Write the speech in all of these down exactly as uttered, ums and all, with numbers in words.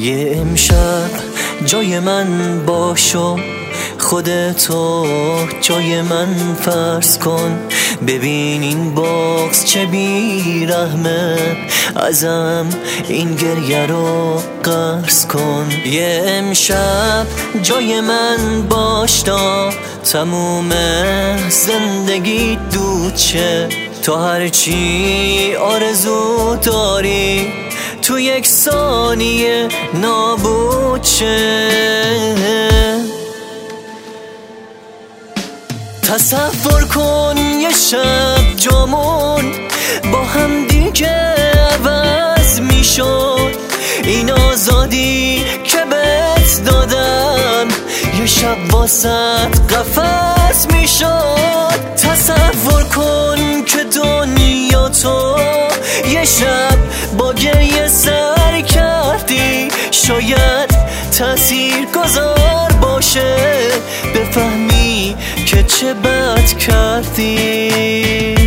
یه امشب جای من باشو، خودتو جای من فرض کن. ببین این باغز چه بیرحمه، ازم این گریه رو قرض کن. یه امشب جای من باش تا تموم زندگی دود شه. تو هرچی آرزو داری تو یک ثانیه نابود شه. تصور کن یه شب جامون با هم دیگه عوض میشد. این آزادی که بهت دادم یه شب واسط قفس میشد. تصور کن که دنیا تو یه شب با گریه سر کردی، شاید تأثیر گذار باشه بفهمی که چه بد کردی.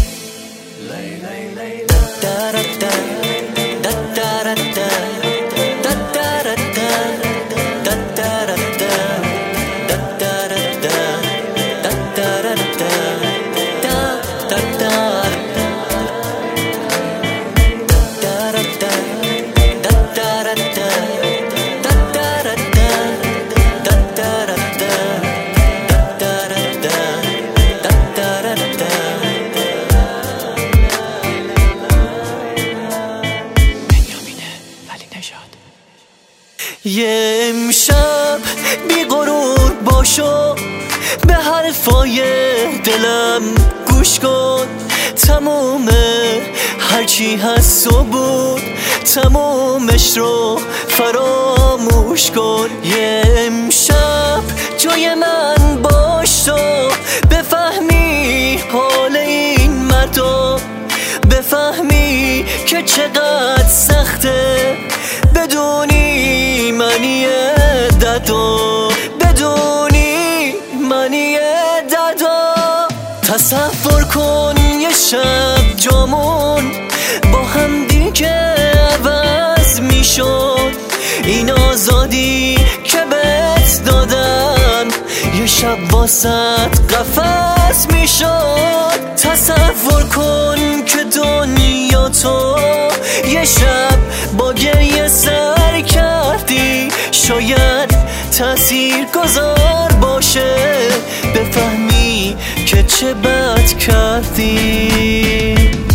یه امشب بی غرور باشو، به حرفای دلم گوش کن. تموم هرچی هست و بود تمومش رو فراموش کن. یه امشب جای من باش تو بفهمی حال این مردا، بفهمی که چقدر سخته بدونی منی دادا، بدونی منی دادا. تصور کن یه شب جامون با هم دیگه عوض میشد. این آزادی که بهت دادن یه شب واسط قفس میشد. تصور کن که دنیا تو یه شب با گریه سر کردی، شاید تأثیر گذار باشه بفهمی که چه بد کردی.